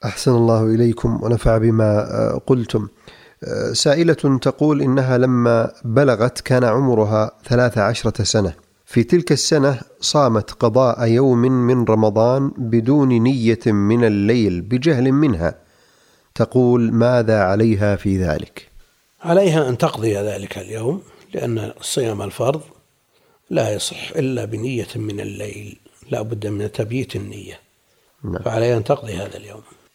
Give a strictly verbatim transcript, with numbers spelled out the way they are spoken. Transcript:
أحسن الله إليكم ونفع بما قلتم. سائلة تقول إنها لما بلغت كان عمرها ثلاث عشرة سنة، في تلك السنة صامت قضاء يوم من رمضان بدون نية من الليل بجهل منها، تقول ماذا عليها في ذلك؟ عليها أن تقضي ذلك اليوم، لأن صيام الفرض لا يصح إلا بنية من الليل، لا بد من تبييت النية. نعم. فعليها أن تقضي هذا اليوم.